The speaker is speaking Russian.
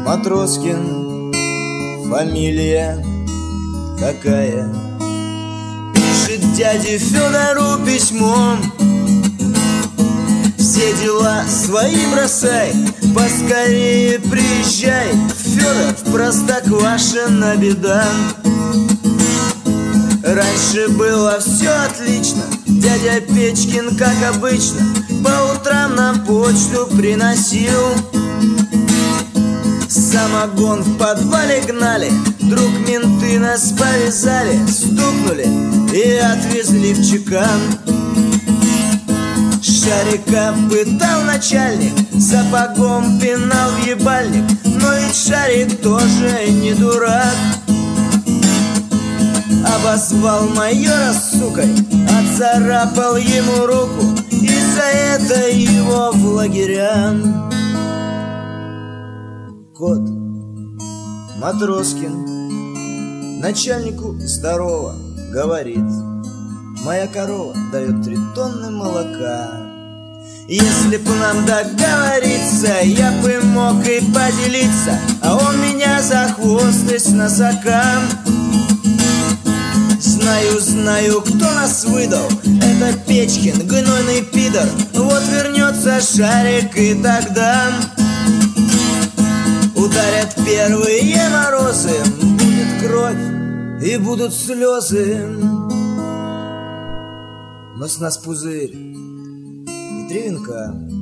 Матроскин, фамилия какая? Пишет дяде Федору письмо: все дела свои бросай, поскорее приезжай, Федор, в Простоквашино беда. Раньше было все отлично, дядя Печкин, как обычно, по утрам нам почту приносил. Самогон в подвале гнали, вдруг менты нас повязали, стукнули и отвезли в чекан. Шарика пытал начальник, сапогом пинал в ебальник, но ведь Шарик тоже не дурак. Обозвал майора сукой, отцарапал ему руку, и за это его в лагеря. Кот Матроскин начальнику здорово говорит: моя корова дает 3 тонны молока. Если б нам договориться, я бы мог и поделиться, а он меня за хвост и с носокам. Знаю, кто нас выдал, это Печкин, гнойный пидор. Вот вернется Шарик, и тогда ударят первые морозы, будет кровь и будут слезы. Но с нас пузырь и 3 венка.